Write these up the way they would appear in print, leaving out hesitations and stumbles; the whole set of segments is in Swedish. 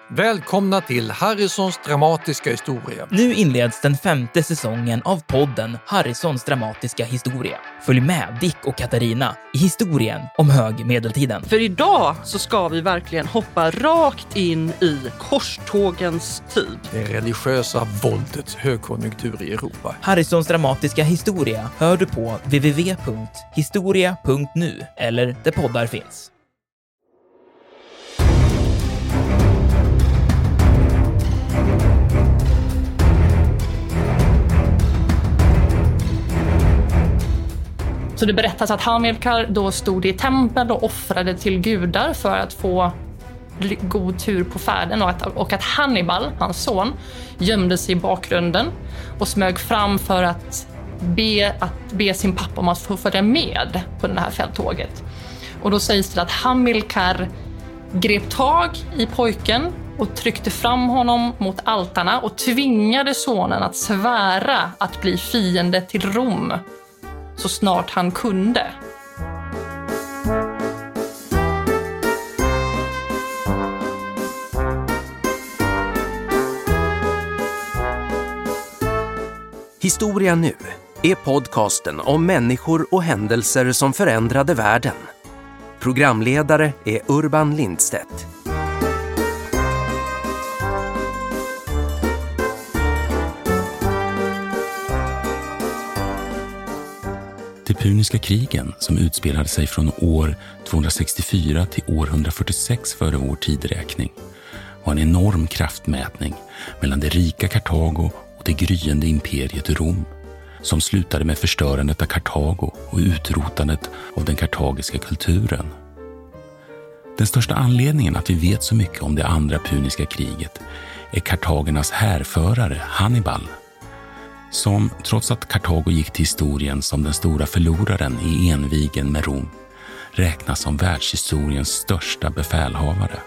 Välkomna till Harrisons dramatiska historia. Nu inleds den 5:e säsongen av podden Harrisons dramatiska historia. Följ med Dick och Katarina i historien om högmedeltiden. För idag så ska vi verkligen hoppa rakt in i korstågens tid. Det religiösa våldets högkonjunktur i Europa. Harrisons dramatiska historia hör du på www.historia.nu eller där poddar finns. Så det berättas att Hamilkar då stod i tempel och offrade till gudar för att få god tur på färden och att Hannibal, hans son, gömde sig i bakgrunden och smög fram för att be sin pappa om att få följa med på det här fälttåget. Och då sägs det att Hamilkar grep tag i pojken och tryckte fram honom mot altarna och tvingade sonen att svära att bli fiende till Rom så snart han kunde. Historia nu är podcasten om människor och händelser som förändrade världen. Programledare är Urban Lindstedt. De puniska krigen som utspelade sig från år 264 till år 146 före vår tideräkning var en enorm kraftmätning mellan det rika Kartago och det gryende imperiet Rom som slutade med förstörandet av Kartago och utrotandet av den kartagiska kulturen. Den största anledningen att vi vet så mycket om det andra puniska kriget är kartagernas härförare Hannibal, som trots att Kartago gick till historien som den stora förloraren i envigen med Rom räknas som världshistoriens största befälhavare.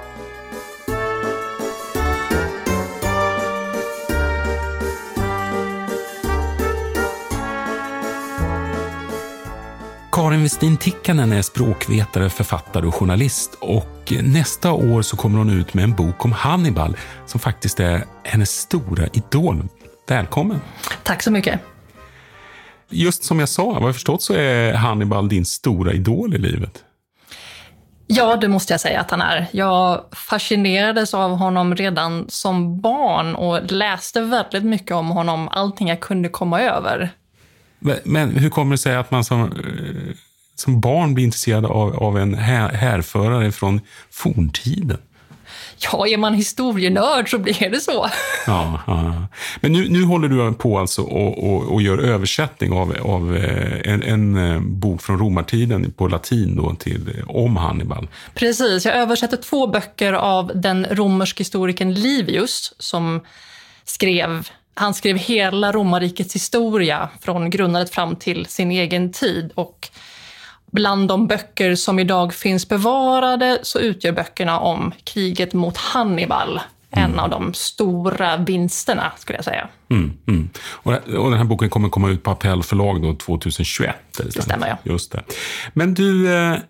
Karin Westin Tikkanen är språkvetare, författare och journalist, och nästa år så kommer hon ut med en bok om Hannibal som faktiskt är hennes stora idol. Välkommen. Tack så mycket. Just som jag sa, vad jag förstått så är Hannibal din stora idol i livet. Ja, det måste jag säga att han är. Jag fascinerades av honom redan som barn och läste väldigt mycket om honom, allting jag kunde komma över. Men hur kommer det sig att man som barn blir intresserad av en härförare från forntiden? Ja, är man historienörd så blir det så. Ja. Men nu håller du på alltså och gör översättning av en bok från romartiden på latin då om Hannibal. Precis, jag översätter 2 böcker av den romersk historikern Livius som skrev hela romarrikets historia från grundandet fram till sin egen tid, och bland de böcker som idag finns bevarade så utgör böckerna om kriget mot Hannibal en av de stora vinsterna, skulle jag säga. Och den här boken kommer komma ut på Appell förlag då 2021. Det stämmer, ja. Just det. Men du,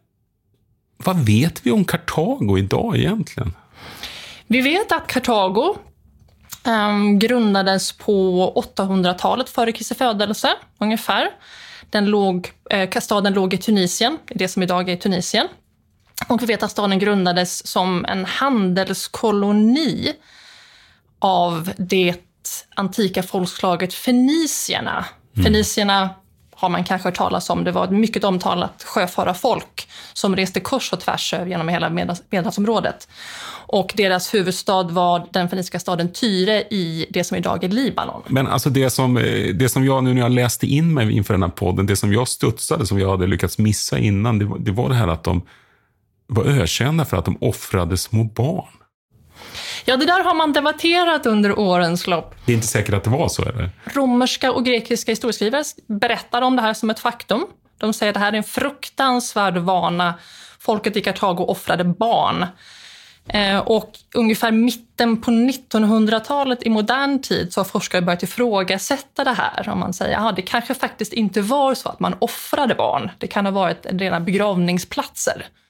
vad vet vi om Kartago idag egentligen? Vi vet att Kartago grundades på 800-talet före Kristi födelse ungefär. Staden låg i Tunisien, det som idag är Tunisien. Och vi vet att staden grundades som en handelskoloni av det antika folkslaget fenicierna. Fenicierna har man kanske hört talas om. Det var ett mycket omtalat sjöfararfolk som reste kors och tvärs genom hela Medelhavsområdet. Och deras huvudstad var den feniciska staden Tyre i det som idag är Libanon. Men alltså det som jag nu när jag läste in mig inför den här podden, det som jag studsade, som jag hade lyckats missa innan, det var det här att de var ökända för att de offrade små barn. Ja, det där har man debatterat under årens lopp. Det är inte säkert att det var så, eller? Romerska och grekiska historieskrivare berättar om det här som ett faktum. De säger att det här är en fruktansvärd vana. Folket i Kartago offrade barn. Och ungefär mitten på 1900-talet i modern tid så har forskare börjat ifrågasätta det här. Om man säger att det kanske faktiskt inte var så att man offrade barn. Det kan ha varit rena begravningsplatser.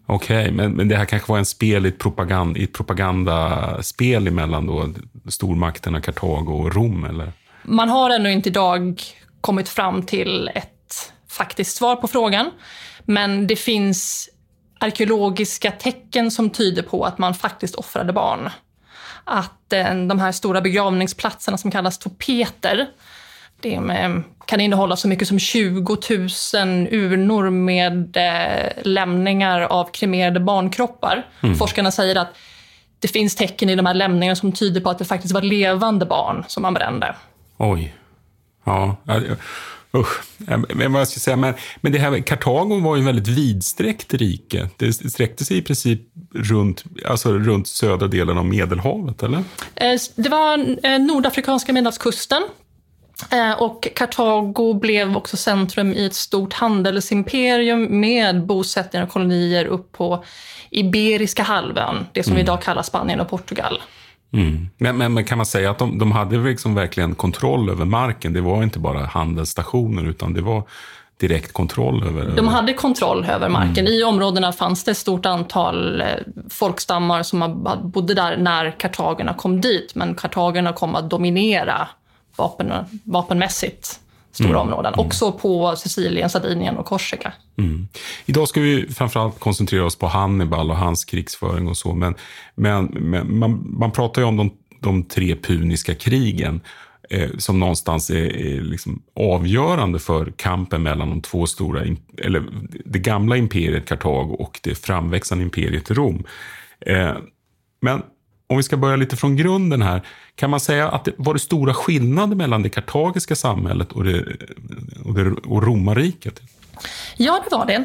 Okej, men det här kanske var en spel i ett propagandaspel emellan då stormakterna Kartago och Rom, eller? Man har ännu inte idag kommit fram till ett faktiskt svar på frågan, men det finns arkeologiska tecken som tyder på att man faktiskt offrade barn. Att de här stora begravningsplatserna som kallas topeter, det kan innehålla så mycket som 20 000 urnor med lämningar av kremerade barnkroppar. Forskarna säger att det finns tecken i de här lämningarna som tyder på att det faktiskt var levande barn som man brände. Oj. Ja, usch. Men vad ska jag säga, men det här Kartago var ju en väldigt vidsträckt rike. Det sträckte sig i princip runt södra delen av Medelhavet, eller? Det var nordafrikanska Medelhavskusten. Och Kartago blev också centrum i ett stort handelsimperium med bosättningar och kolonier upp på Iberiska halvön, det som vi idag kallar Spanien och Portugal. Men kan man säga att de hade liksom verkligen kontroll över marken? Det var inte bara handelsstationer, utan det var direkt kontroll över... De hade kontroll över marken. I områdena fanns det ett stort antal folkstammar som bodde där när kartagerna kom dit, men kartagerna kom att dominera vapenmässigt stora områden. Också på Sicilien, Sardinien och Korsika. Idag ska vi framförallt koncentrera oss på Hannibal och hans krigsföring och så. Men man pratar ju om de 3 puniska krigen som någonstans är liksom avgörande för kampen mellan de 2 stora, eller det gamla imperiet Kartago och det framväxande imperiet Rom. Men om vi ska börja lite från grunden här, kan man säga att det var stora skillnader mellan det kartagiska samhället och romarriket? Ja, det var det.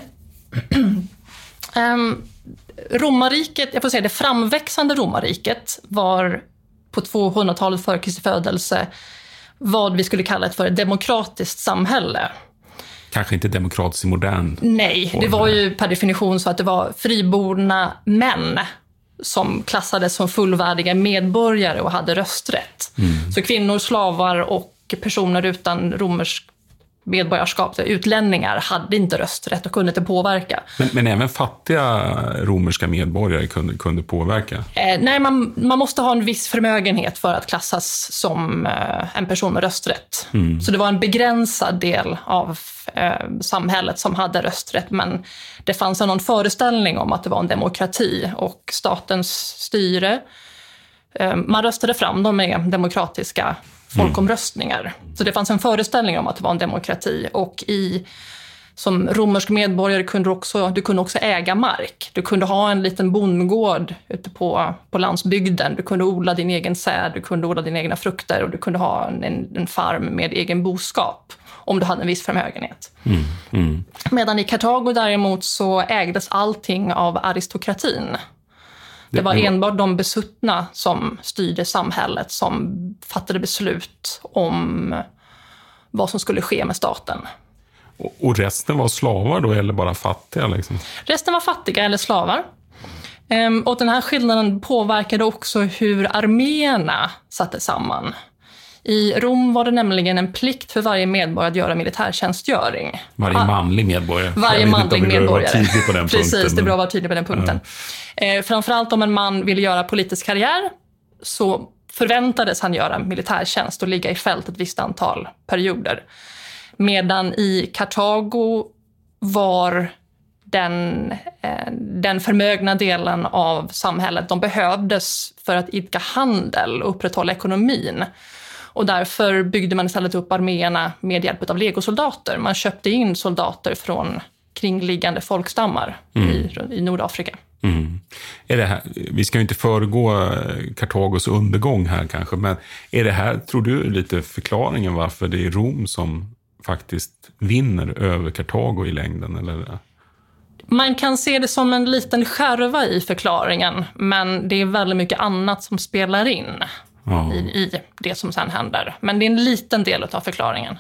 Romarriket, jag får säga det framväxande romarriket var på 200-talet före Kristi födelse vad vi skulle kalla ett demokratiskt samhälle. Kanske inte demokratiskt i modern. Nej, det var ju per definition så att det var friborna män som klassades som fullvärdiga medborgare och hade rösträtt. Så kvinnor, slavar och personer utan romersk medborgarskap, utlänningar, hade inte rösträtt och kunde inte påverka. Men även fattiga romerska medborgare kunde påverka? Nej, man måste ha en viss förmögenhet för att klassas som en person med rösträtt. Så det var en begränsad del av samhället som hade rösträtt, men det fanns någon föreställning om att det var en demokrati och statens styre. Man röstade fram dem med demokratiska folkomröstningar. Så det fanns en föreställning om att det var en demokrati, och som romersk medborgare kunde du kunde också äga mark. Du kunde ha en liten bondgård ute på landsbygden. Du kunde odla din egen säd, du kunde odla dina egna frukter och du kunde ha en farm med egen boskap om du hade en viss förmögenhet. Medan i Kartago däremot så ägdes allting av aristokratin. Det var enbart de besuttna som styrde samhället, som fattade beslut om vad som skulle ske med staten. Och resten var slavar då, eller bara fattiga? Liksom? Resten var fattiga eller slavar. Och den här skillnaden påverkade också hur arméerna sattes samman. I Rom var det nämligen en plikt för varje medborgare att göra militärtjänstgöring. Varje manlig medborgare. Varje manlig medborgare. På den Precis, punkten, det är bra att vara tydlig på den punkten. Framförallt om en man ville göra politisk karriär så förväntades han göra militärtjänst och ligga i fält ett visst antal perioder. Medan i Kartago var den förmögna delen av samhället, de behövdes för att idka handel och upprätthålla ekonomin. Och därför byggde man istället upp arméerna med hjälp av legosoldater. Man köpte in soldater från kringliggande folkstammar i Nordafrika. Är det här, vi ska ju inte föregå Kartagos undergång här kanske, men är det här, tror du, lite förklaringen varför det är Rom som faktiskt vinner över Kartago i längden, eller? Man kan se det som en liten skärva i förklaringen, men det är väldigt mycket annat som spelar in i det som sen händer. Men det är en liten del av förklaringen.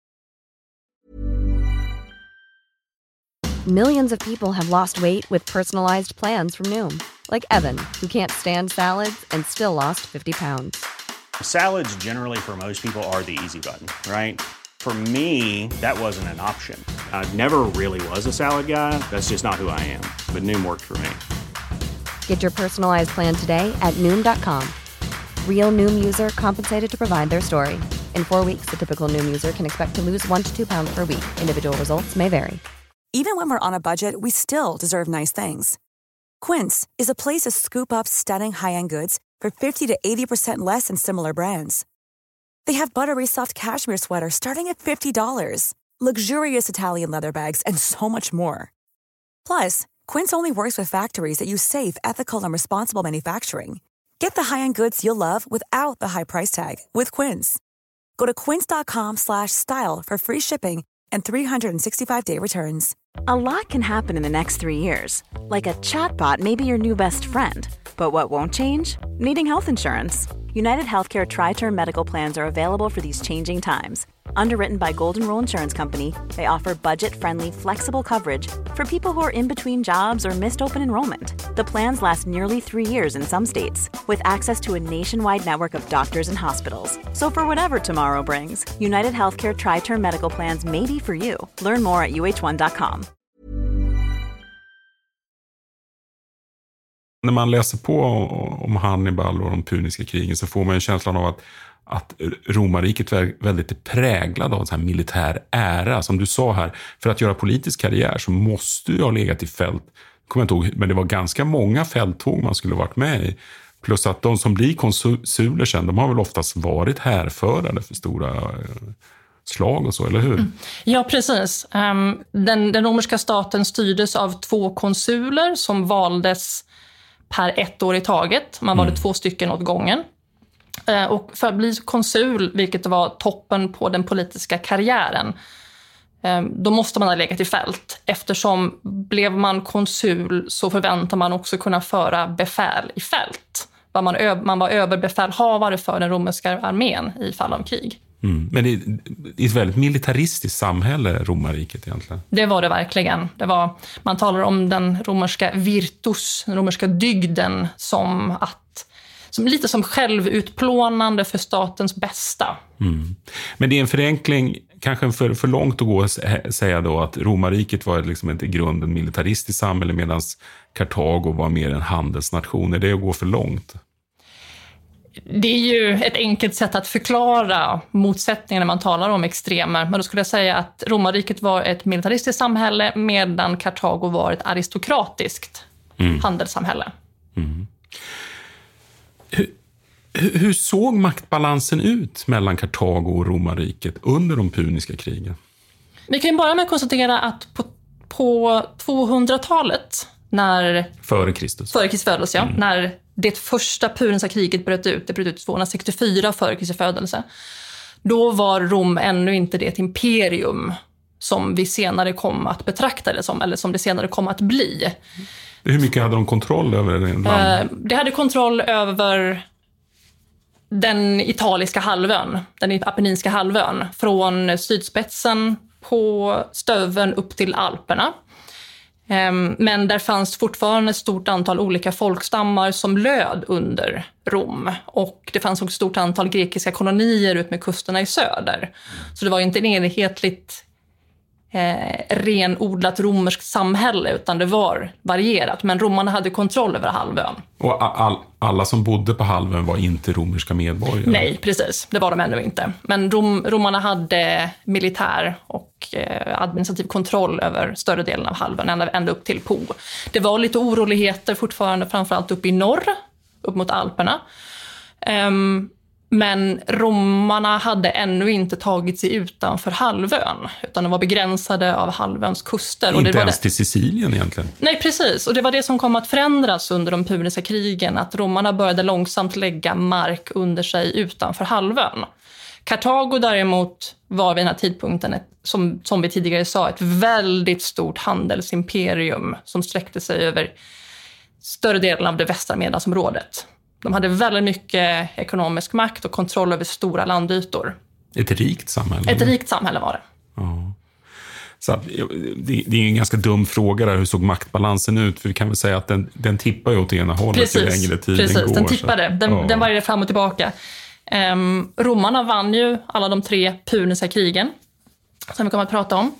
Millions of people have lost weight with personalized plans from Noom. Like Evan, who can't stand salads and still lost 50 pounds. Salads generally for most people are the easy button, right? For me, that wasn't an option. I never really was a salad guy. That's just not who I am. but Noom worked for me. Get your personalized plan today at Noom.com. Real Noom user compensated to provide their story. In 4 weeks, the typical Noom user can expect to lose 1 to 2 pounds per week. Individual results may vary. Even when we're on a budget, we still deserve nice things. Quince is a place to scoop up stunning high-end goods for 50 to 80% less than similar brands. They have buttery soft cashmere sweaters starting at $50, luxurious Italian leather bags, and so much more. Plus, Quince only works with factories that use safe, ethical, and responsible manufacturing. Get the high-end goods you'll love without the high price tag with Quince. Go to quince.com/style for free shipping and 365-day returns. A lot can happen in the next 3 years. Like a chatbot may be your new best friend. But what won't change? Needing health insurance. United Healthcare Tri-Term Medical Plans are available for these changing times. Underwritten by Golden Rule Insurance Company, they offer budget-friendly, flexible coverage for people who are in between jobs or missed open enrollment. The plans last nearly 3 years in some states, with access to a nationwide network of doctors and hospitals. So for whatever tomorrow brings, United Healthcare Tri-Term Medical Plans may be for you. Learn more at uh1.com. När man läser på om Hannibal och de puniska krigen så får man en känslan av att romarriket var väldigt präglad av en sån här militär ära. Som du sa här, för att göra politisk karriär så måste du ha legat i fält. Kommer jag inte ihåg, men det var ganska många fälttåg man skulle varit med i. Plus att de som blir konsuler sen, de har väl oftast varit härförare för stora slag och så, eller hur? Ja, precis. Den romerska staten styrdes av 2 konsuler som valdes per 1 år i taget. Man valde 2 stycken åt gången. Och för att bli konsul, vilket var toppen på den politiska karriären, då måste man ha legat i fält. Eftersom blev man konsul så förväntar man också kunna föra befäl i fält. Man var överbefälhavare för den romerska armén i fall av krig. Men det är ett väldigt militaristiskt samhälle, romarriket egentligen. Det var det verkligen. Man talar om den romerska virtus, den romerska dygden som lite som självutplånande för statens bästa. Men det är en förenkling, kanske för långt att gå och säga då att romarriket var liksom ett i grunden militaristiskt samhälle medan Kartago var mer en handelsnation. Är det att gå för långt? Det är ju ett enkelt sätt att förklara motsättningar när man talar om extremer. Men då skulle jag säga att romarriket var ett militaristiskt samhälle medan Kartago var ett aristokratiskt handelssamhälle. Hur såg maktbalansen ut mellan Kartago och romarriket under de puniska krigen? Vi kan ju börja med att konstatera att på 200-talet, före Kristus födelse, när det första puniska kriget bröt ut 264 före Kristi födelse, då var Rom ännu inte det imperium som vi senare kom att betrakta det som, eller som det senare kom att bli. Hur mycket hade de kontroll över det? Det hade kontroll över den italiska halvön, den apenninska halvön, från sydspetsen på stöveln upp till Alperna. Men där fanns fortfarande ett stort antal olika folkstammar som löd under Rom. Och det fanns också ett stort antal grekiska kolonier ut med kusterna i söder. Så det var inte en enhetligt renodlat romerskt samhälle, utan det var varierat. Men romarna hade kontroll över halvön. Och alla som bodde på halvön var inte romerska medborgare? Nej, precis. Det var de ännu inte. Men romarna hade militär och administrativ kontroll över större delen av halvön, ända upp till Po. Det var lite oroligheter fortfarande, framförallt upp i norr, upp mot Alperna. Men romarna hade ännu inte tagit sig utanför halvön, utan de var begränsade av halvöns kuster. Inte och det ens till Sicilien egentligen? Nej, precis. Och det var det som kom att förändras under de puniska krigen, att romarna började långsamt lägga mark under sig utanför halvön. Kartago däremot var vid den här tidpunkten, som vi tidigare sa, ett väldigt stort handelsimperium som sträckte sig över större delen av det västra Medelhavsområdet. De hade väldigt mycket ekonomisk makt och kontroll över stora landytor. Ett rikt samhälle? Ett rikt samhälle var det. Ja. Så det är en ganska dum fråga där, hur såg maktbalansen ut? För vi kan väl säga att den tippar ju åt ena hållet ju längre tiden går. Den tippade. Den varjade fram och tillbaka. Romarna vann ju alla de 3 puniska krigen som vi kommer att prata om.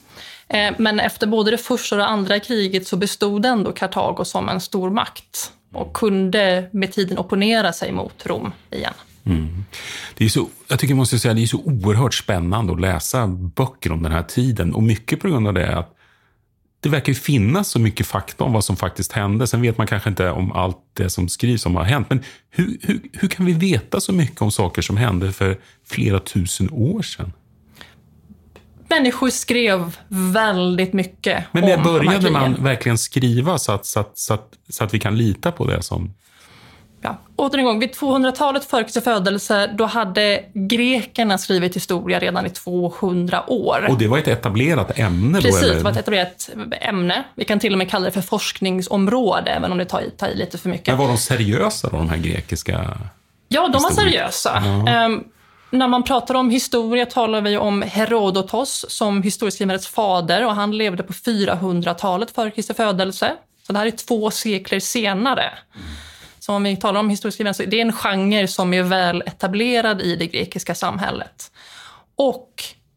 Men efter både det första och det andra kriget så bestod ändå Kartago som en stor makt och kunde med tiden opponera sig mot Rom igen. Det är så, jag tycker måste säga, det är så oerhört spännande att läsa böcker om den här tiden, och mycket på grund av det att det verkar ju finnas så mycket fakta om vad som faktiskt hände. Sen vet man kanske inte om allt det som skrivs om har hänt, men hur kan vi veta så mycket om saker som hände för flera tusen år sedan? Människor skrev väldigt mycket. Men när började man verkligen skriva så att vi kan lita på det som... Ja, åter en gång, vid 200-talet före Kristi födelse, då hade grekerna skrivit historia redan i 200 år. Och det var ett etablerat ämne då? Precis, eller? Det var ett etablerat ämne. Vi kan till och med kalla det för forskningsområde, även om det tar i lite för mycket. Men var de seriösa då, de här grekiska? Ja, de var seriösa. När man pratar om historia talar vi om Herodotos som historieskrivarens fader, och han levde på 400-talet före Kristi födelse. Så det här är 2 sekler senare. Så om vi talar om historieskrivande så det är en genre som är väl etablerad i det grekiska samhället. Och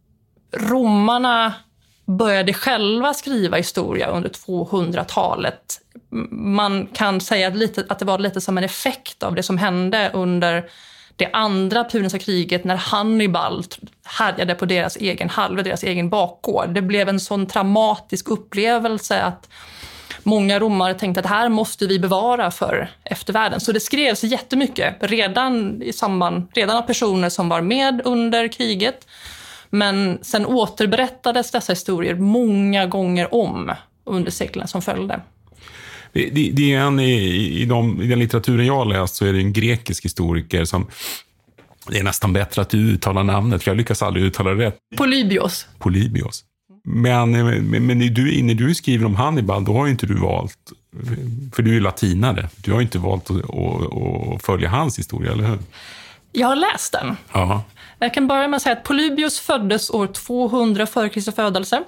romarna började själva skriva historia under 200-talet. Man kan säga att det var lite som en effekt av det som hände under det andra puniska kriget när Hannibal härjade på deras egen halvö, deras egen bakgård. Det blev en sån traumatisk upplevelse att många romare tänkte att det här måste vi bevara för eftervärlden. Så det skrevs jättemycket redan av personer som var med under kriget. Men sen återberättades dessa historier många gånger om under seklerna som följde. Det är i den litteraturen jag har läst så är det en grekisk historiker som... Det är nästan bättre att du uttalar namnet, för jag lyckas aldrig uttala det rätt. Polybios. Men när du skriver om Hannibal, då har ju inte du valt, för du är latinare, du har ju inte valt att följa hans historia, eller hur? Jag har läst den. Ja. Jag kan börja med att säga att Polybios föddes år 200 före Kristi födelse.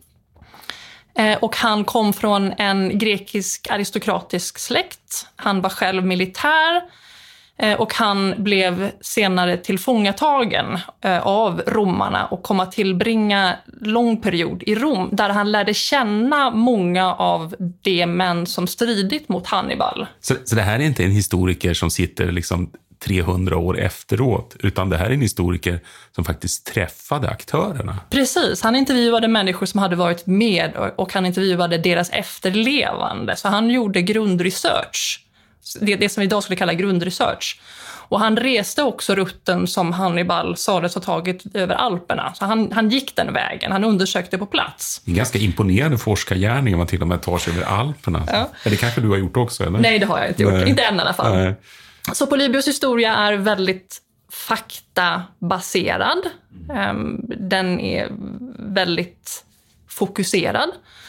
Och han kom från en grekisk aristokratisk släkt. Han var själv militär. Och han blev senare tillfångatagen av romarna och kom att tillbringa lång period i Rom där han lärde känna många av de män som stridit mot Hannibal. Så det här är inte en historiker som sitter liksom 300 år efteråt, utan det här är en historiker som faktiskt träffade aktörerna. Precis, han intervjuade människor som hade varit med och han intervjuade deras efterlevande. Så han gjorde grundresearch. Det som vi idag skulle kalla grundresearch. Och han reste också rutten som Hannibal sades ha tagit över Alperna. Så han gick den vägen, han undersökte på plats. Det är en ganska imponerande forskargärning om man till och med tar sig över Alperna. Ja. Det kanske du har gjort också, eller? Nej, det har jag inte gjort. Nej. Inte än i alla fall. Nej. Så Polybios historia är väldigt faktabaserad. Den är väldigt fokuserad.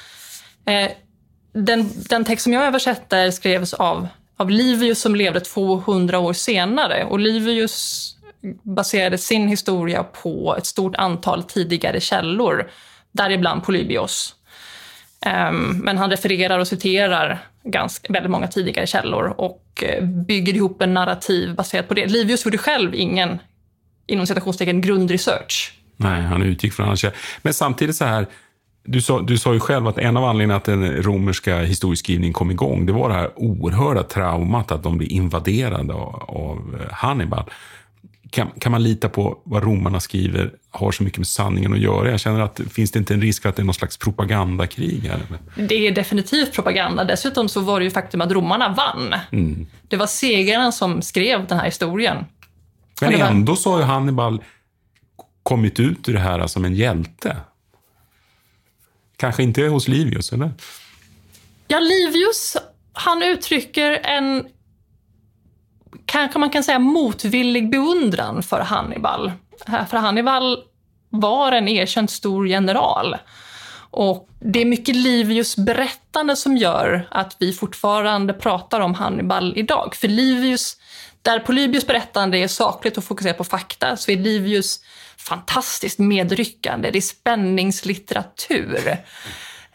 Den text som jag översätter skrevs av Livius som levde 200 år senare. Och Livius baserade sin historia på ett stort antal tidigare källor, däribland Polybios. Men han refererar och citerar väldigt många tidigare källor och bygger ihop en narrativ baserat på det. Livius gjorde själv ingen, inom citationstecken, grundresearch. Nej, han utgick från hans källor. Men samtidigt så här, du sa ju själv att en av anledningarna att den romerska historieskrivningen kom igång, det var det här oerhörda traumat att de blev invaderade av Hannibal. Kan man lita på vad romarna skriver har så mycket med sanningen att göra? Jag känner att finns det inte en risk för att det är någon slags propagandakrig här? Det är definitivt propaganda. Dessutom så var det ju faktum att romarna vann. Mm. Det var segrarna som skrev den här historien. Men ändå så har ju Hannibal kommit ut ur det här som en hjälte. Kanske inte hos Livius, eller? Ja, Livius, han uttrycker en, kanske man kan säga, motvillig beundran för Hannibal. För Hannibal var en erkänt stor general. Och det är mycket Livius berättande som gör att vi fortfarande pratar om Hannibal idag. För Livius, där Polybios berättande är sakligt och fokuserat på fakta, så är Livius fantastiskt medryckande. Det är spänningslitteratur.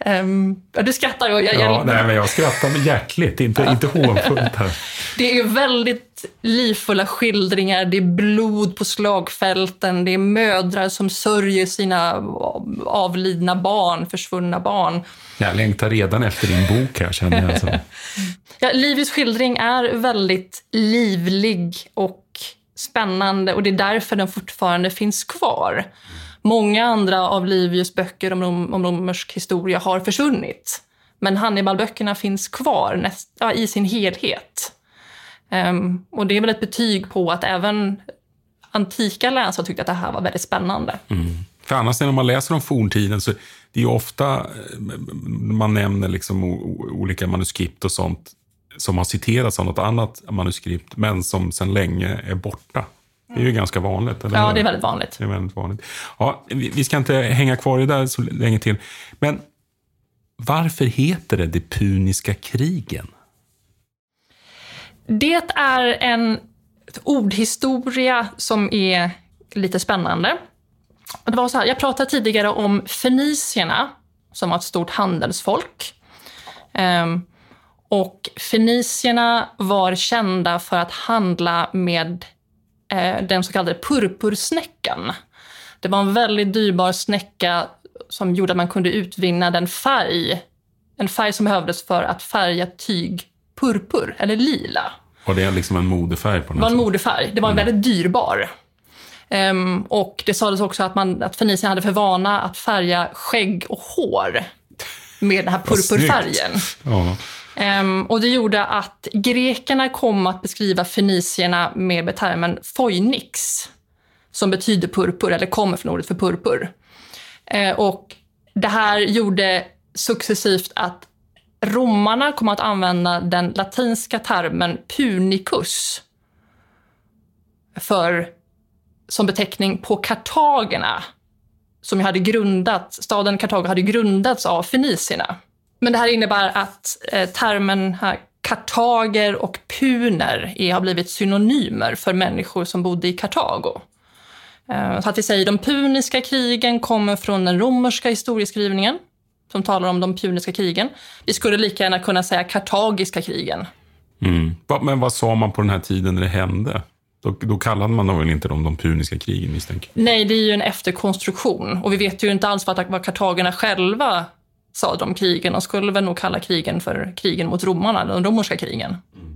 Du skrattar. Jag skrattar hjärtligt, inte hånfullt här. Det är väldigt livfulla skildringar. Det är blod på slagfälten. Det är mödrar som sörjer sina avlidna barn, försvunna barn. Jag längtar redan efter din bok här, känner jag. Så. Ja, Livius skildring är väldigt livlig och spännande, och det är därför den fortfarande finns kvar. Många andra av Livius böcker om romersk historia har försvunnit. Men Hannibal-böckerna finns kvar i sin helhet. Och det är väl ett betyg på att även antika läsare tyckte att det här var väldigt spännande. För annars när man läser om forntiden så det är ju ofta man nämner liksom olika manuskript och sånt som har citerats av något annat manuskript men som sedan länge är borta. Det är ju ganska vanligt. Eller? Ja, det är väldigt vanligt. Det är väldigt vanligt. Ja, vi ska inte hänga kvar i det där så länge till. Men varför heter det de puniska krigen? Det är en ordhistoria som är lite spännande. Det var så här, jag pratade tidigare om fenicierna som var ett stort handelsfolk. Och fenicierna var kända för att handla med den så kallade purpursnäckan. Det var en väldigt dyrbar snäcka som gjorde att man kunde utvinna en färg som behövdes för att färga tyg purpur eller lila. Och det är liksom en modefärg på den. Det var en modefärg. Det var väldigt dyrbar. Och det sades också att fenicierna hade för vana att färga skägg och hår med den här purpurfärgen. Ja. Och det gjorde att grekerna kom att beskriva fenicierna med termen phoenix, som betyder purpur, eller kommer från ordet för purpur. Och det här gjorde successivt att romarna kom att använda den latinska termen punicus som beteckning på kartagerna, som hade staden Kartago hade grundats av fenicierna. Men det här innebär att termen här, kartager och puner har blivit synonymer för människor som bodde i Kartago. Så att vi säger de puniska krigen kommer från den romerska historieskrivningen som talar om de puniska krigen. Vi skulle lika gärna kunna säga kartagiska krigen. Men vad sa man på den här tiden när det hände? Då kallade man väl inte de puniska krigen, misstänker? Nej, det är ju en efterkonstruktion. Och vi vet ju inte alls vad kartagerna själva sa de krigen. Och skulle väl nog kalla krigen för krigen mot romarna, de romerska krigen.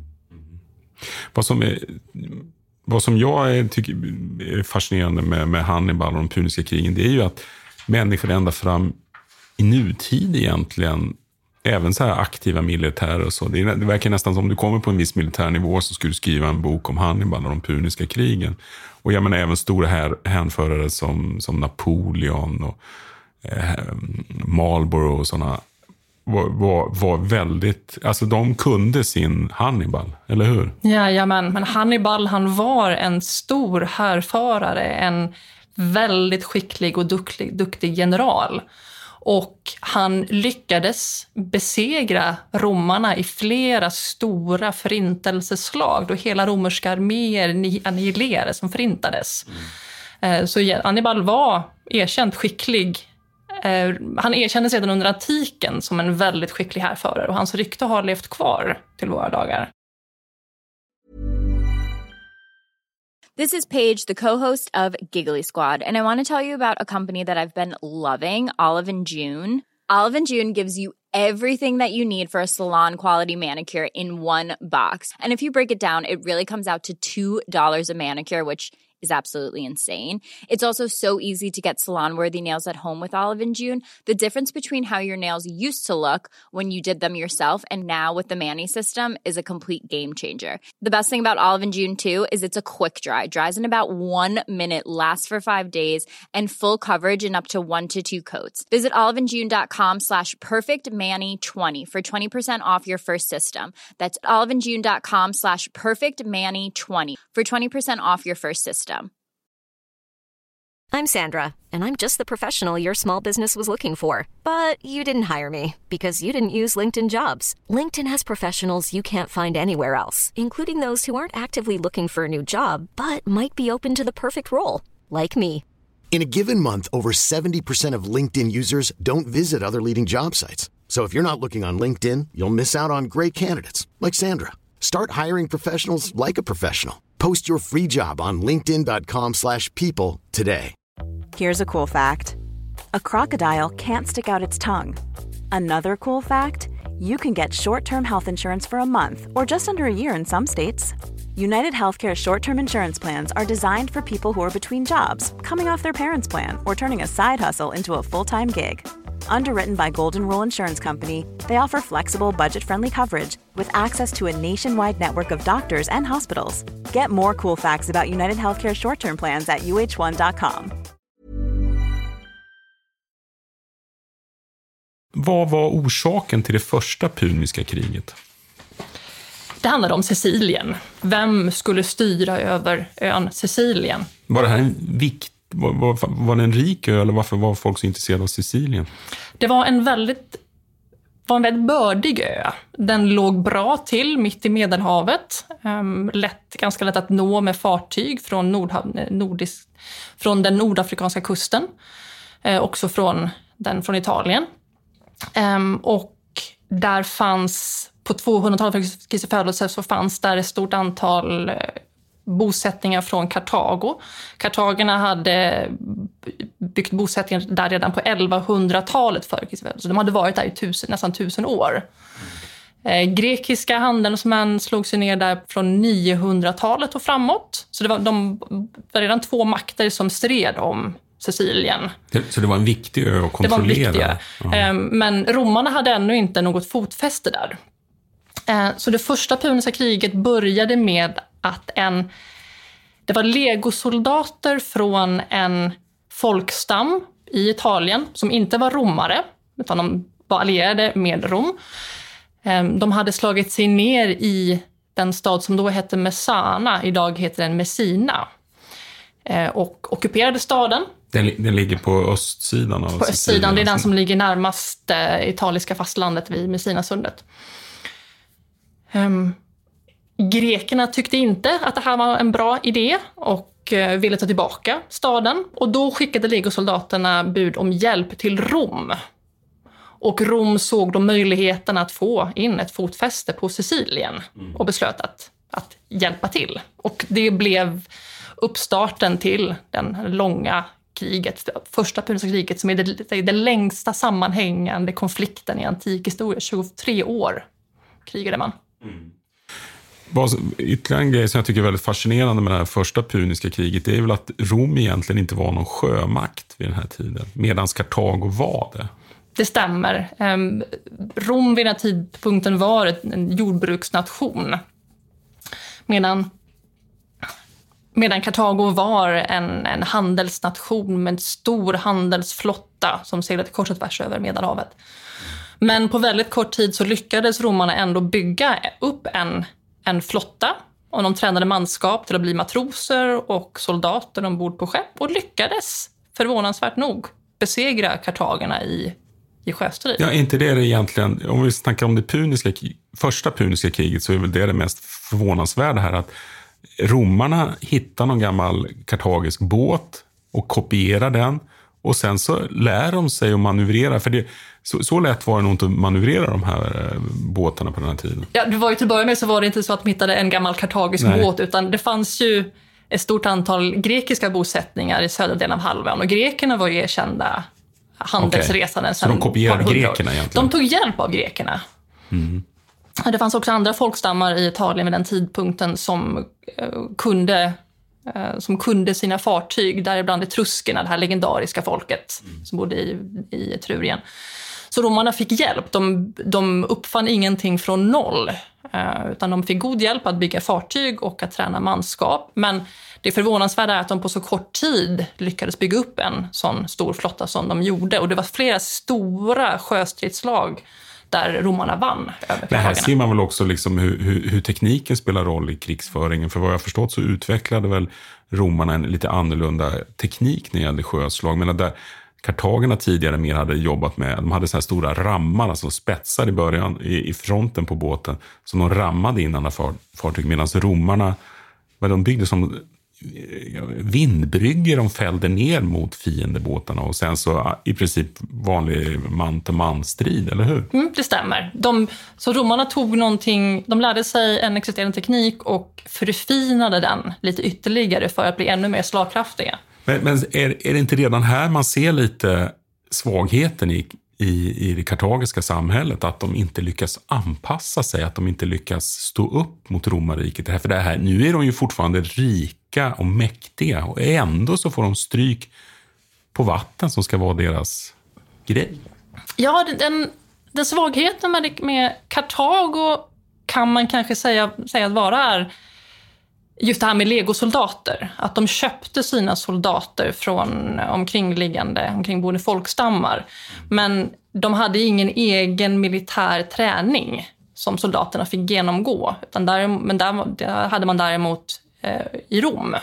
Vad som jag tycker är fascinerande med Hannibal och de puniska krigen, det är ju att människor ända fram i nutid egentligen, även så här aktiva militärer och så, det verkar nästan som om du kommer på en viss militär nivå så skulle du skriva en bok om Hannibal och de puniska krigen. Och jag menar även stora hänförare som Napoleon och Marlborough och sådana var väldigt, alltså de kunde sin Hannibal, eller hur? Jajamän, men Hannibal, han var en stor härförare, en väldigt skicklig och duktig general. Och han lyckades besegra romarna i flera stora förintelseslag då hela romerska arméer annihilerades som förintades. Så Hannibal var erkänt skicklig. Han erkändes redan under antiken som en väldigt skicklig härförare och hans rykte har levt kvar till våra dagar. This is Paige, the co-host of Giggly Squad, and I want to tell you about a company that I've been loving, Olive & June. Olive & June gives you everything that you need for a salon-quality manicure in one box. And if you break it down, it really comes out to $2 a manicure, which is absolutely insane. It's also so easy to get salon-worthy nails at home with Olive & June. The difference between how your nails used to look when you did them yourself and now with the Mani system is a complete game changer. The best thing about Olive & June too is it's a quick dry. Dries in about 1 minute, lasts for 5 days, and full coverage in up to 1 to 2 coats. Visit oliveandjune.com/perfectmani20 for 20% off your first system. That's oliveandjune.com/perfectmani20 for 20% off your first system. I'm Sandra, and I'm just the professional your small business was looking for. But you didn't hire me because you didn't use LinkedIn Jobs. LinkedIn has professionals you can't find anywhere else, including those who aren't actively looking for a new job, but might be open to the perfect role, like me. In a given month, over 70% of LinkedIn users don't visit other leading job sites. So if you're not looking on LinkedIn, you'll miss out on great candidates like Sandra. Start hiring professionals like a professional. Post your free job on linkedin.com/people today. Here's a cool fact. A crocodile can't stick out its tongue. Another cool fact, you can get short-term health insurance for a month or just under a year in some states. United Healthcare short-term insurance plans are designed for people who are between jobs, coming off their parents' plan, or turning a side hustle into a full-time gig. Underwritten by Golden Rule Insurance Company, they offer flexible, budget-friendly coverage with access to a nationwide network of doctors and hospitals. Get more cool facts about United Healthcare short-term plans at uh1.com. Vad var orsaken till det första puniska kriget? Det handlade om Sicilien. Vem skulle styra över ön Sicilien? Var det här en var det en rik ö, eller varför var folk så intresserade av Sicilien? Det var en väldigt bördig ö. Den låg bra till mitt i Medelhavet. Ganska lätt att nå med fartyg från från den nordafrikanska kusten. Också från Italien. Och där fanns på 200-talet för Kristi födelse så fanns där ett stort antal bosättningar från Kartago. Kartagerna hade byggt bosättningar där redan på 1100-talet för Kristi födelse. De hade varit där i nästan 1000 år. Grekiska handelsmän slog sig ner där från 900-talet och framåt. Så det var redan 2 makter som stred om Sicilien. Så det var en viktig ö att kontrollera? Det var en viktig ö. Men romarna hade ännu inte något fotfäste där. Så det första puniska kriget började med att det var legosoldater från en folkstam i Italien som inte var romare, utan de var allierade med Rom. De hade slagit sig ner i den stad som då hette Messana, idag heter den Messina, och ockuperade staden. Den ligger på östsidan av Sicilien. På östsidan, det är den som ligger närmast italiska fastlandet vid Messinasundet. Grekerna tyckte inte att det här var en bra idé och ville ta tillbaka staden. Och då skickade legosoldaterna bud om hjälp till Rom. Och Rom såg då möjligheten att få in ett fotfäste på Sicilien och beslöt att hjälpa till. Och det blev uppstarten till den långa kriget, första puniska kriget, som är det längsta sammanhängande konflikten i antik historia. 23 år krigade man. Ytterligare en grej som jag tycker är väldigt fascinerande med det här första puniska kriget, det är väl att Rom egentligen inte var någon sjömakt vid den här tiden, medan Kartago var det. Det stämmer. Rom vid den här tidpunkten var en jordbruksnation. Medan Kartago var en handelsnation med en stor handelsflotta som seglade kors och tvärs över Medelhavet. Men på väldigt kort tid så lyckades romarna ändå bygga upp en flotta, och de tränade manskap till att bli matroser och soldater ombord på skepp, och lyckades förvånansvärt nog besegra kartagerna i sjöstrid. Ja, inte det egentligen, om vi snackar om det första puniska kriget, så är väl det mest förvånansvärda här, att romarna hittar någon gammal kartagisk båt och kopierar den, och sen så lär de sig att manövrera, för så lätt var det nog inte att manövrera de här båtarna på den här tiden. Ja, det var ju till början med så var det inte så att de hittade en gammal kartagisk båt, utan det fanns ju ett stort antal grekiska bosättningar i södra delen av halvön, och grekerna var ju erkända handelsresande. Så de kopierade grekerna egentligen? De tog hjälp av grekerna. Mm. Det fanns också andra folkstammar i Italien vid den tidpunkten som kunde sina fartyg, däribland etruskerna, det här legendariska folket som bodde i Etrurien. Så romarna fick hjälp. De uppfann ingenting från noll, utan de fick god hjälp att bygga fartyg och att träna manskap. Men det förvånansvärda är att de på så kort tid lyckades bygga upp en sån stor flotta som de gjorde. Och det var flera stora sjöstridslag där romarna vann över det här ser man väl också liksom hur tekniken spelar roll i krigsföringen. För vad jag förstått så utvecklade väl romarna en lite annorlunda teknik när det gällde sjöslag. Men där kartagerna tidigare mer hade jobbat med, de hade så här stora rammar, alltså spetsar i början i fronten på båten, som de rammade in andra fartyg, medan romarna, vad de byggde som vindbrygger de fällde ner mot fiendebåtarna och sen så i princip vanlig man-till-man-strid, eller hur? Det stämmer. Så romarna tog någonting, de lärde sig en existerande teknik och förfinade den lite ytterligare för att bli ännu mer slagkraftiga. Men är det inte redan här man ser lite svagheten i det kartagiska samhället, att de inte lyckas anpassa sig, att de inte lyckas stå upp mot romarriket? För det här, nu är de ju fortfarande rika och mäktiga och ändå så får de stryk på vatten som ska vara deras grej. Ja, den svagheten med Kartago kan man kanske säga att vara är just det här med legosoldater. Att de köpte sina soldater från omkringboende folkstammar. Men de hade ingen egen militär träning som soldaterna fick genomgå. Där hade man däremot i Rom.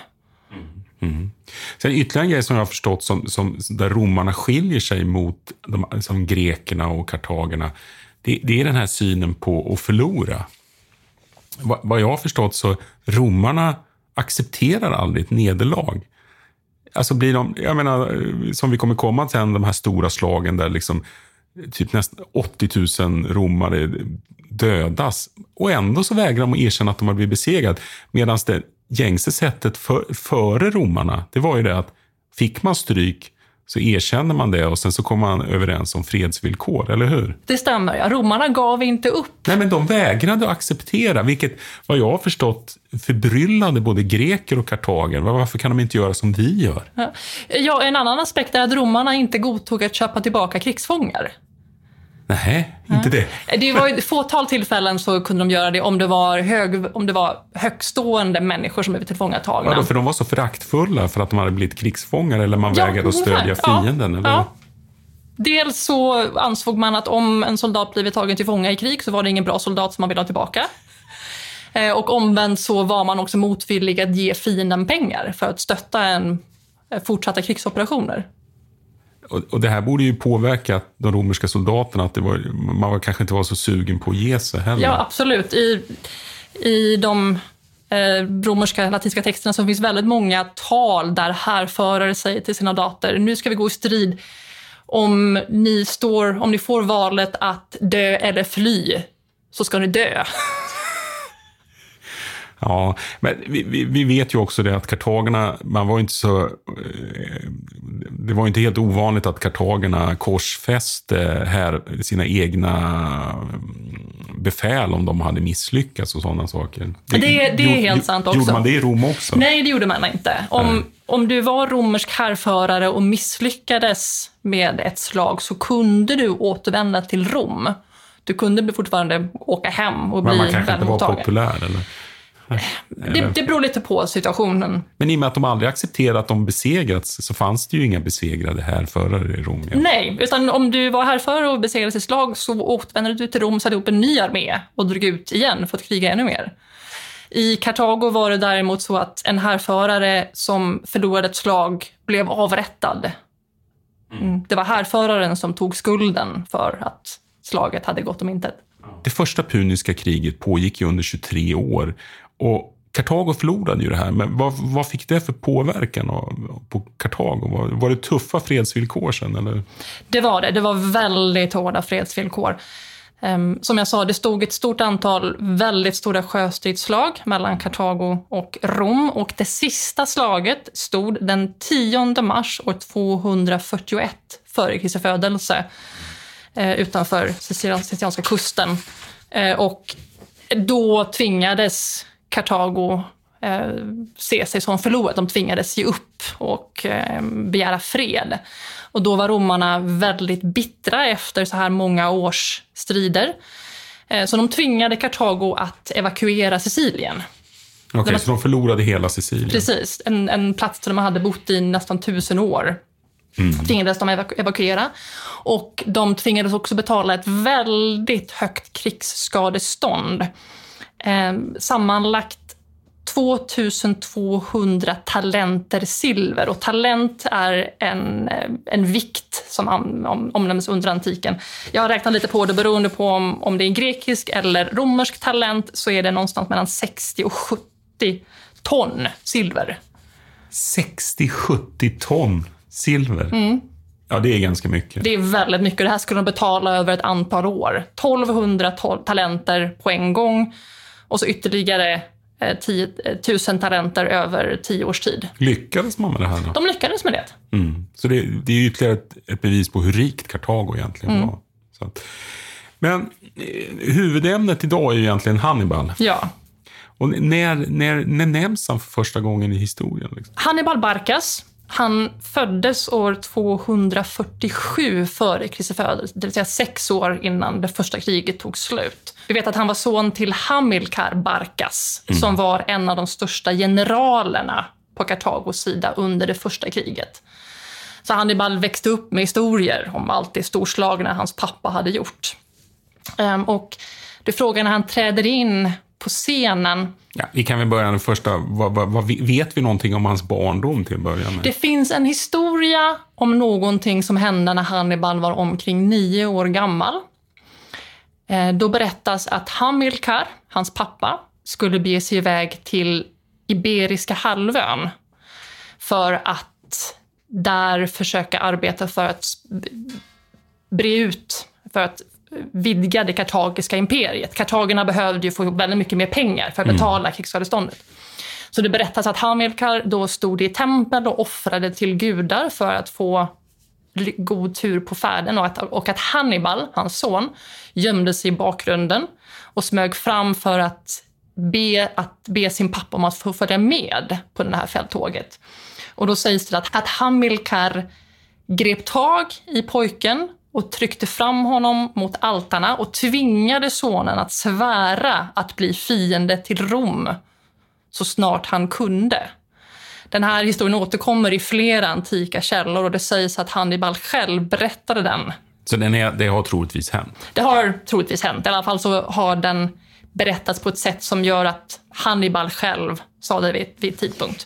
Sen ytterligare en grej som jag har förstått som där romarna skiljer sig mot som grekerna och kartagerna. Det är den här synen på att förlora. Vad jag har förstått så romarna accepterar aldrig ett nederlag. Alltså blir de, jag menar, som vi kommer komma till de här stora slagen där liksom typ nästan 80 000 romare dödas och ändå så vägrar de att erkänna att de har blivit besegrade, medan det gängse sättet före romarna, det var ju det att fick man stryk så erkänner man det och sen så kommer man överens om fredsvillkor, eller hur? Det stämmer, ja. Romarna gav inte upp. Nej, men de vägrade att acceptera, vilket vad jag har förstått förbryllade både greker och kartager. Varför kan de inte göra som vi gör? Ja, en annan aspekt är att romarna inte godtog att köpa tillbaka krigsfångar. Nej, inte det. Det var ett fåtal tillfällen så kunde de göra det om det var högstående människor som blev tillfångatagna. Ja, för de var så föraktfulla för att de hade blivit krigsfångar eller man vägrade att stödja fienden, eller? Ja. Dels så ansåg man att om en soldat blivit tagen till fånga i krig så var det ingen bra soldat som man ville ha tillbaka. Och omvänt så var man också motvillig att ge fienden pengar för att stötta fortsatta krigsoperationer. Och det här borde ju påverka de romerska soldaterna, att man kanske inte var så sugen på att ge sig heller. Ja, absolut. I de romerska latinska texterna så finns väldigt många tal där härförare säger till sina soldater: nu ska vi gå i strid. Om ni får valet att dö eller fly så ska ni dö. Ja, men vi vet ju också det att kartagerna, det var inte helt ovanligt att kartagerna korsfäste sina egna befäl om de hade misslyckats och sådana saker. Det är helt sant också. Gjorde man det i Rom också? Nej, det gjorde man inte. Om du var romersk härförare och misslyckades med ett slag så kunde du återvända till Rom. Du kunde fortfarande åka hem och bli välmottagen. Man kanske inte var populär, eller? Det beror lite på situationen. Men i och med att de aldrig accepterade att de besegrats så fanns det ju inga besegrade härförare i Rom. Nej, utan om du var härförare och besegrades i slag så återvände du till Rom, satte upp en ny armé och drog ut igen för att kriga ännu mer. I Kartago var det däremot så att en härförare som förlorade ett slag blev avrättad. Det var härföraren som tog skulden för att slaget hade gått om intet. Det första puniska kriget pågick ju under 23 år och Kartago förlorade ju det här. Men vad fick det för påverkan på Kartago? Var det tuffa fredsvillkor sen? Eller? Det var det. Det var väldigt hårda fredsvillkor. Som jag sa, det stod ett stort antal väldigt stora sjöstridsslag mellan Kartago och Rom. Och det sista slaget stod den 10 mars år 241 före Kristi födelse utanför sicilianska kusten. Och då tvingades Kartago se sig som förlorat. De tvingades ge upp och begära fred. Och då var romarna väldigt bittra efter så här många års strider. Så de tvingade Kartago att evakuera Sicilien. Okej, så de förlorade hela Sicilien? Precis, en plats där de hade bott i nästan 1000 år. Tvingades de evakuera. Och de tvingades också betala ett väldigt högt krigsskadestånd. Sammanlagt 2200 talenter silver. Och talent är en vikt som omnämns under antiken. Jag har räknat lite på det, beroende på om det är grekisk eller romersk talent så är det någonstans mellan 60 och 70 ton silver. 60-70 ton silver. Ja, det är ganska mycket. Det är väldigt mycket. Det här skulle de betala över ett antal år. 1200 talenter på en gång. Och så ytterligare 10 000 talenter över 10 års tid. Lyckades man med det här då? De lyckades med det. Så det är ytterligare ett bevis på hur rikt Kartago egentligen var. Så att, men huvudämnet idag är ju egentligen Hannibal. Ja. Och när nämns han för första gången i historien? Liksom? Hannibal Barcas, han föddes år 247 före Kristi födelse, det vill säga 6 år innan det första kriget tog slut. Vi vet att han var son till Hamilcar Barcas, som var en av de största generalerna på Kartagos sida under det första kriget. Så Hannibal växte upp med historier om allt det storslagna hans pappa hade gjort. Och det frågan när han träder in på scenen. Ja, vi kan väl börja med första. Vad vet vi någonting om hans barndom till att börja med? Det finns en historia om någonting som hände när Hannibal var omkring 9 år gammal. Då berättas att Hamilcar, hans pappa, skulle bege sig iväg till Iberiska halvön för att där försöka arbeta för att bre ut, för att vidga det kartagiska imperiet. Kartagerna behövde ju få väldigt mycket mer pengar för att betala krigsskadeståndet. Så det berättas att Hamilcar då stod i tempel och offrade till gudar för att få god tur på färden och att Hannibal, hans son, gömde sig i bakgrunden och smög fram för att be sin pappa om att få följa med på det här fälttåget. Och då sägs det att Hamilcar grep tag i pojken och tryckte fram honom mot altarna och tvingade sonen att svära att bli fiende till Rom så snart han kunde. Den här historien återkommer i flera antika källor och det sägs att Hannibal själv berättade den. Så det har troligtvis hänt? Det har troligtvis hänt. I alla fall så har den berättats på ett sätt som gör att Hannibal själv sa det vid tidpunkt.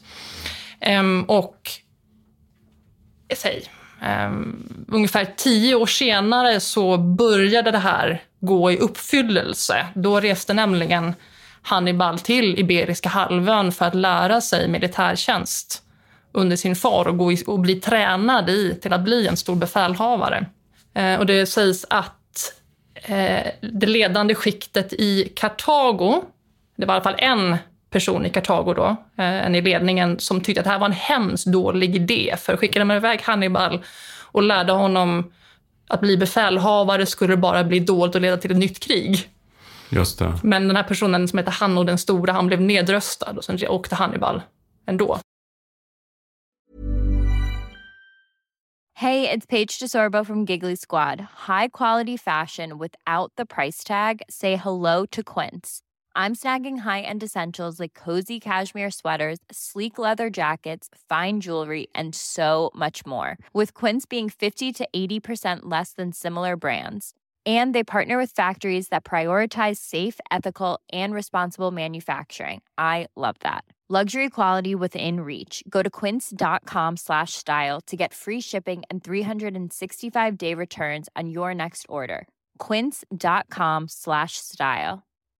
Ungefär 10 år senare så började det här gå i uppfyllelse. Då reste nämligen Hannibal till Iberiska halvön för att lära sig militärtjänst under sin far och bli tränad till att bli en stor befälhavare. Och det sägs att det ledande skiktet i Kartago, det var i alla fall en person i Kartago då, en i ledningen som tyckte att det här var en hemskt dålig idé. För skickade man iväg Hannibal och lärde honom att bli befälhavare skulle det bara bli dåligt och leda till ett nytt krig. Just det. Men den här personen som heter Hanno den stora, han blev nedröstad och sen åkte Hannibal ändå. Hey, it's Paige DeSorbo from Giggly Squad. High quality fashion without the price tag. Say hello to Quince. I'm snagging high-end essentials like cozy cashmere sweaters, sleek leather jackets, fine jewelry, and so much more. With Quince being 50 to 80% less than similar brands. And they partner with factories that prioritize safe, ethical, and responsible manufacturing. I love that. Luxury quality within reach. Go to quince.com/style to get free shipping and 365-day returns on your next order. Quince.com/style.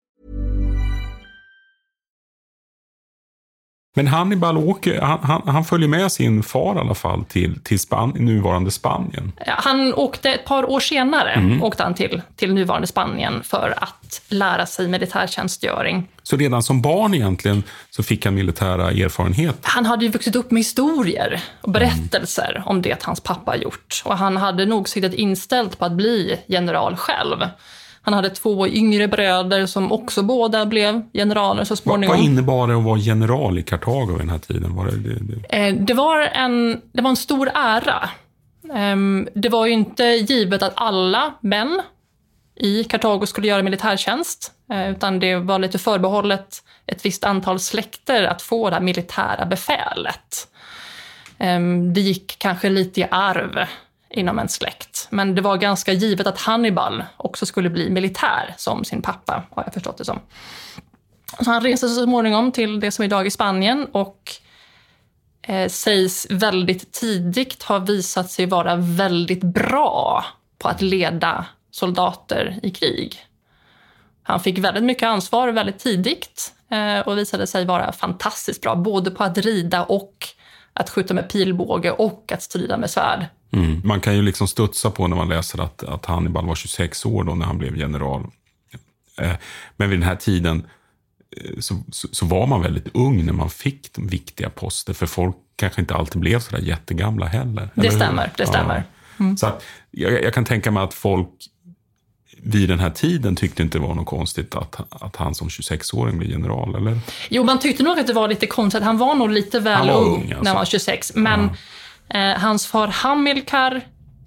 Men Hannibal han följer med sin far i alla fall till nuvarande Spanien. Ja, han åkte ett par år senare åkte han till nuvarande Spanien för att lära sig militärtjänstgöring. Så redan som barn egentligen så fick han militära erfarenhet? Han hade ju vuxit upp med historier och berättelser om det hans pappa gjort. Och han hade nog siktat inställt på att bli general själv. Han hade 2 yngre bröder som också båda blev generaler så småningom. Vad innebar det att vara general i Kartago i den här tiden? Det var en stor ära. Det var ju inte givet att alla män i Kartago skulle göra militärtjänst. Utan det var lite förbehållet ett visst antal släkter att få det här militära befälet. Det gick kanske lite i arv inom en släkt. Men det var ganska givet att Hannibal också skulle bli militär som sin pappa, har jag förstått det som. Så han reste så småningom till det som idag är Spanien och sägs väldigt tidigt ha visat sig vara väldigt bra på att leda soldater i krig. Han fick väldigt mycket ansvar väldigt tidigt och visade sig vara fantastiskt bra både på att rida och att skjuta med pilbåge och att strida med svärd. Man kan ju liksom studsa på när man läser att Hannibal var 26 år då när han blev general. Men vid den här tiden så var man väldigt ung när man fick de viktiga poster. För folk kanske inte alltid blev så där jättegamla heller. Det stämmer. Ja. Så att jag kan tänka mig att folk vid den här tiden tyckte inte det var något konstigt att han som 26-åring blev general, eller? Jo, man tyckte nog att det var lite konstigt. Han var nog lite väl ung alltså, när han var 26. Men hans far Hamilkar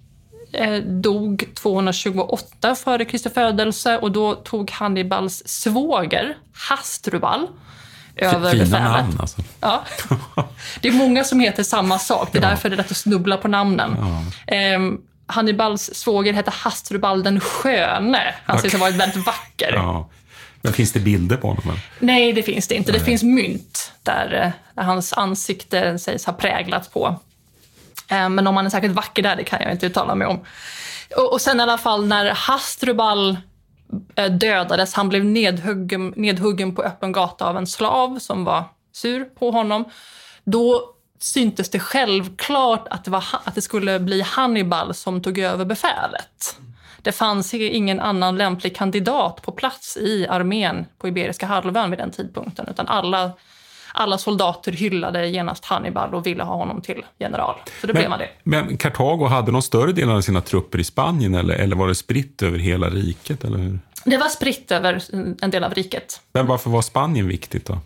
dog 228 före Kristi födelse och då tog Hannibals svåger Hasdrubal över fina befälet. Namn, alltså. Ja. Det är många som heter samma sak. Det är därför det är lätt att snubbla på namnen. Hannibals svåger hette Hasdrubal den sköne. Han sägs ha varit väldigt vacker. Ja. Men finns det bilder på honom? Nej, det finns det inte. Det finns mynt där hans ansikte sägs ha präglats på. Men om han är särskilt vacker där, det kan jag inte uttala mig om. Och sen i alla fall när Hasdrubal dödades, han blev nedhuggen på öppen gata av en slav som var sur på honom. Då syntes det självklart att det skulle bli Hannibal som tog över befälet. Det fanns ingen annan lämplig kandidat på plats i armén på Iberiska halvön vid den tidpunkten, utan alla soldater hyllade genast Hannibal och ville ha honom till general. Så det blev man det. Men Kartago hade någon större del av sina trupper i Spanien eller var det spritt över hela riket? Eller hur? Det var spritt över en del av riket. Men varför var Spanien viktigt då?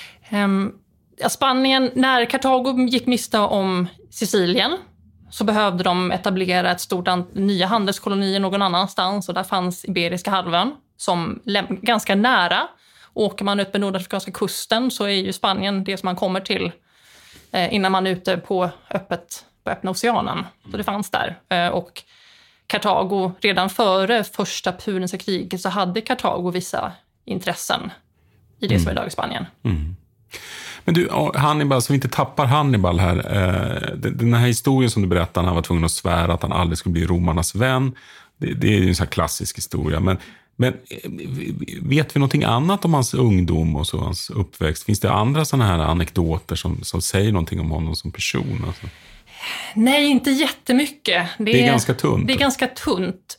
Spanien, när Kartago gick miste om Sicilien så behövde de etablera ett stort nya handelskolonier någon annanstans, och där fanns Iberiska halvön som ganska nära. Åker man ut på nordafrikanska kusten så är ju Spanien det som man kommer till innan man är ute på öppna oceanen. Så det fanns där. Och Kartago, redan före första Puniska kriget så hade Kartago vissa intressen i det som är idag i Spanien. Men du, Hannibal, så vi inte tappar Hannibal här. Den här historien som du berättar, han var tvungen att svära att han aldrig skulle bli romarnas vän. Det är ju en sån här klassisk historia. Men vet vi någonting annat om hans ungdom och så, hans uppväxt? Finns det andra såna här anekdoter som säger någonting om honom som person? Alltså? Nej, inte jättemycket. Det är ganska tunt. Det är ganska tunt.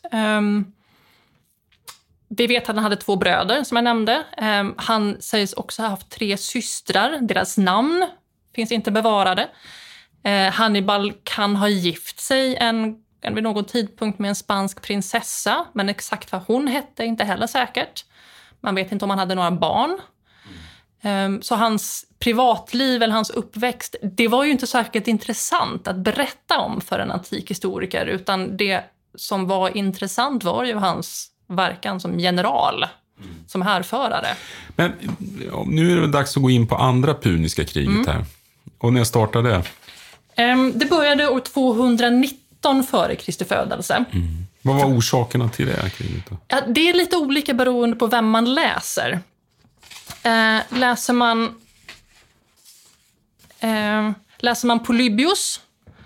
Vi vet att han hade 2 bröder, som jag nämnde. Han sägs också ha haft 3 systrar. Deras namn finns inte bevarade. Hannibal kan ha gift sig vid någon tidpunkt med en spansk prinsessa. Men exakt vad hon hette är inte heller säkert. Man vet inte om han hade några barn. Så hans privatliv eller hans uppväxt, det var ju inte särskilt intressant att berätta om för en antik historiker. Utan det som var intressant var ju hans verkan som general, som härförare. Men nu är det dags att gå in på andra puniska kriget här. Och när startade det? Det började år 219 före Kristi födelse. Vad var orsakerna till det här kriget då? Ja, det är lite olika beroende på vem man läser. Läser man Polybius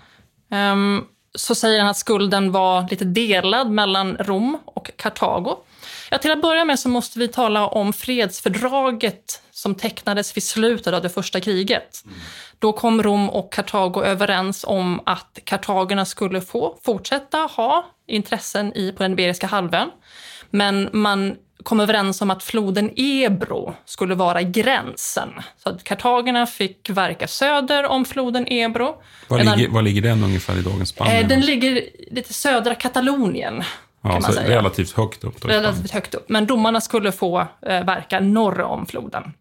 så säger han att skulden var lite delad mellan Rom och Kartago. Ja, till att börja med så måste vi tala om fredsfördraget som tecknades vid slutet av det första kriget. Då kom Rom och Kartago överens om att kartagerna skulle få fortsätta ha intressen på den Iberiska halvön. Men man kom överens om att floden Ebro skulle vara gränsen. Så att kartagerna fick verka söder om floden Ebro. Var ligger den ungefär i dagens Spanien? Den ligger lite södra Katalonien. Ja, kan man säga. Relativt högt upp. Relativt högt upp. Men domarna skulle få verka norr om floden.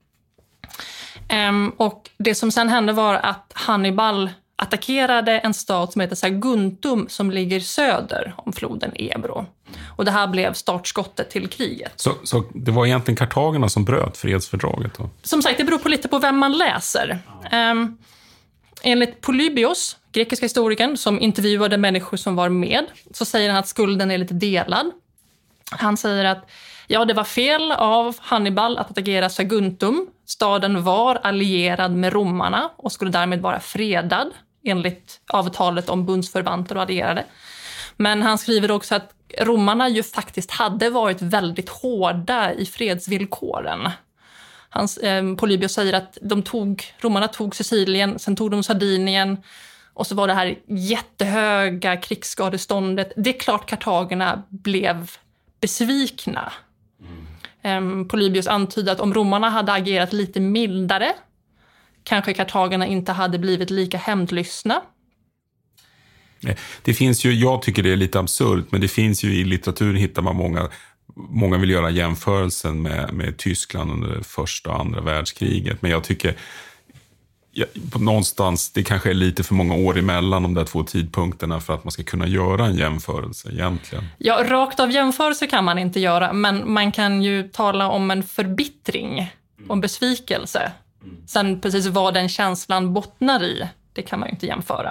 Och det som sen hände var att Hannibal attackerade en stad som heter Saguntum som ligger söder om floden Ebro. Och det här blev startskottet till kriget. Så det var egentligen kartagerna som bröt fredsfördraget då? Som sagt, det beror på lite på vem man läser. Enligt Polybios, grekiska historikern som intervjuade människor som var med, så säger han att skulden är lite delad. Han säger att det var fel av Hannibal att attackera Saguntum. Staden var allierad med romarna och skulle därmed vara fredad enligt avtalet om bundsförvanter och allierade. Men han skriver också att romarna ju faktiskt hade varit väldigt hårda i fredsvillkoren. Polybios säger att romarna tog Sicilien, sen tog de Sardinien och så var det här jättehöga krigsskadeståndet. Det är klart kartagerna blev besvikna. Polybios antyder att om romarna hade agerat lite mildare kanske kartagerna inte hade blivit lika hämndlystna. Det finns ju, jag tycker det är lite absurt, men det finns ju i litteraturen hittar man många vill göra jämförelsen med Tyskland under första och andra världskriget. Men jag tycker någonstans det kanske är lite för många år emellan de där två tidpunkterna för att man ska kunna göra en jämförelse egentligen. Ja, rakt av jämförelse kan man inte göra, men man kan ju tala om en förbittring, om besvikelse. Sen precis vad den känslan bottnar i, det kan man ju inte jämföra.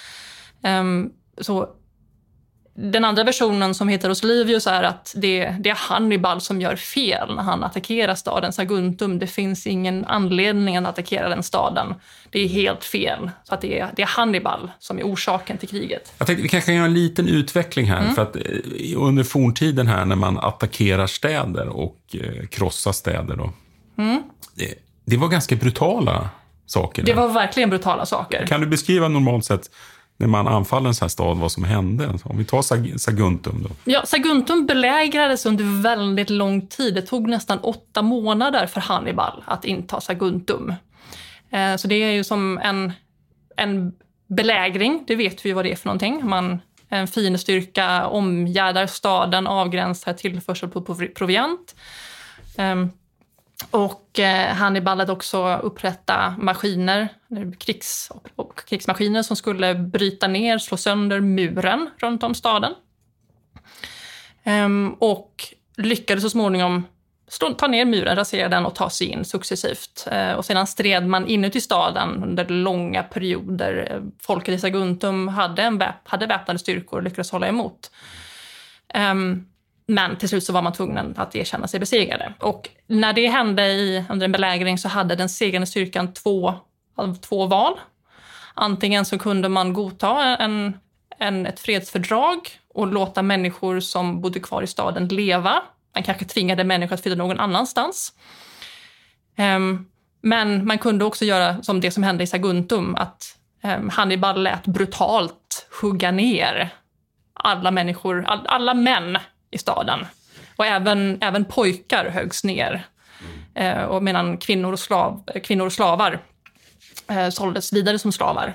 Så den andra versionen som heter hos Livius är att det är Hannibal som gör fel när han attackerar staden Saguntum. Det finns ingen anledning att attackera den staden. Det är helt fel. Så att det är Hannibal som är orsaken till kriget. Jag tänkte vi kanske kan göra en liten utveckling här. För att under forntiden här när man attackerar städer och krossar städer då. Det var ganska brutala saker. Det var verkligen brutala saker. Kan du beskriva normalt sett när man anfaller en sån här stad, vad som hände? Om vi tar Saguntum då. Ja, Saguntum belägrades under väldigt lång tid. Det tog nästan 8 månader för Hannibal att inta Saguntum. Så det är ju som en belägring, det vet vi ju vad det är för någonting. En fiendestyrka omgärdar staden, avgränsar tillförsel på proviant. Och Hannibal hade också upprätta maskiner, krigsmaskiner som skulle bryta ner, slå sönder muren runt om staden. Och lyckades så småningom ta ner muren, rasera den och ta sig in successivt. Och sedan stred man inuti staden under långa perioder. Folket i Saguntum hade väpnade styrkor och lyckades hålla emot. Men till slut så var man tvungen att erkänna sig besegrade. Och när det hände under en belägring så hade den segrande styrkan två val. Antingen så kunde man godta ett fredsfördrag och låta människor som bodde kvar i staden leva. Man kanske tvingade människor att flytta någon annanstans. Men man kunde också göra som det som hände i Saguntum, att Hannibal lät brutalt hugga ner alla människor, alla män i staden. Och även pojkar höggs ner. Och medan kvinnor och slavar såldes vidare som slavar.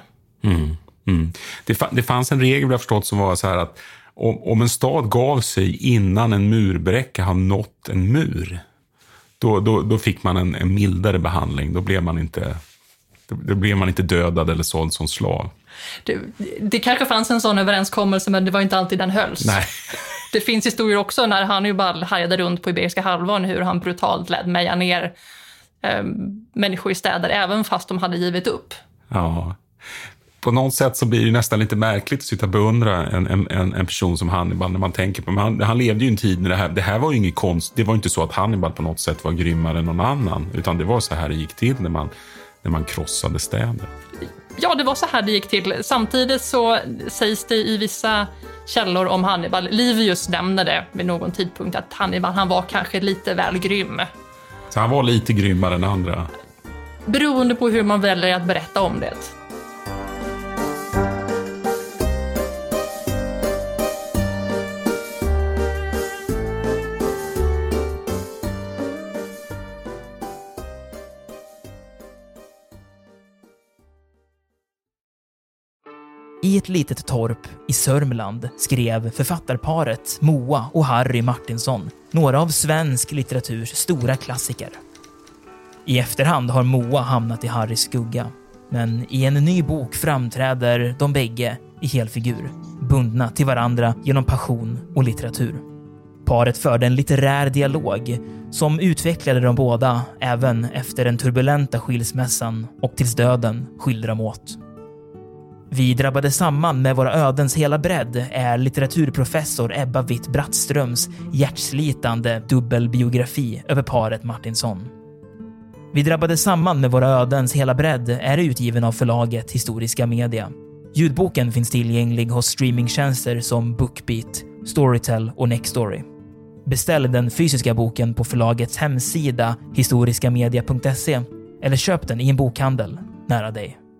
Det fanns en regel jag förstått som var så här att om en stad gav sig innan en murbräcka har nått en mur, då fick man en mildare behandling. Då blev man inte dödad eller såld som slav. Det kanske fanns en sån överenskommelse, men det var inte alltid den hölls. Nej. Det finns historier också när Hannibal härjade runt på Iberiska halvön hur han brutalt lät meja ner människor i städer även fast de hade givit upp. Ja. På något sätt så blir det nästan lite märkligt att sitta och beundra en person som Hannibal när man tänker på. Men han levde ju en tid när det här var ju ingen konst. Det var inte så att Hannibal på något sätt var grymmare än någon annan, utan det var så här det gick till när man krossade städer. Ja, det var så här det gick till. Samtidigt så sägs det i vissa källor om Hannibal. Livius nämnde det vid någon tidpunkt att Hannibal, han var kanske lite väl grym. Så han var lite grymmare än andra? Beroende på hur man väljer att berätta om det. I ett litet torp i Sörmland skrev författarparet Moa och Harry Martinsson några av svensk litteraturs stora klassiker. I efterhand har Moa hamnat i Harrys skugga, men i en ny bok framträder de bägge i helfigur, bundna till varandra genom passion och litteratur. Paret förde en litterär dialog som utvecklade de båda även efter den turbulenta skilsmässan och tills döden skilde dem åt. Vi drabbade samman med våra ödens hela bredd är litteraturprofessor Ebba Witt-Brattströms hjärtslitande dubbelbiografi över paret Martinsson. Vi drabbade samman med våra ödens hela bredd är utgiven av förlaget Historiska Media. Ljudboken finns tillgänglig hos streamingtjänster som Bookbeat, Storytel och Nextory. Beställ den fysiska boken på förlagets hemsida historiskamedia.se eller köp den i en bokhandel nära dig.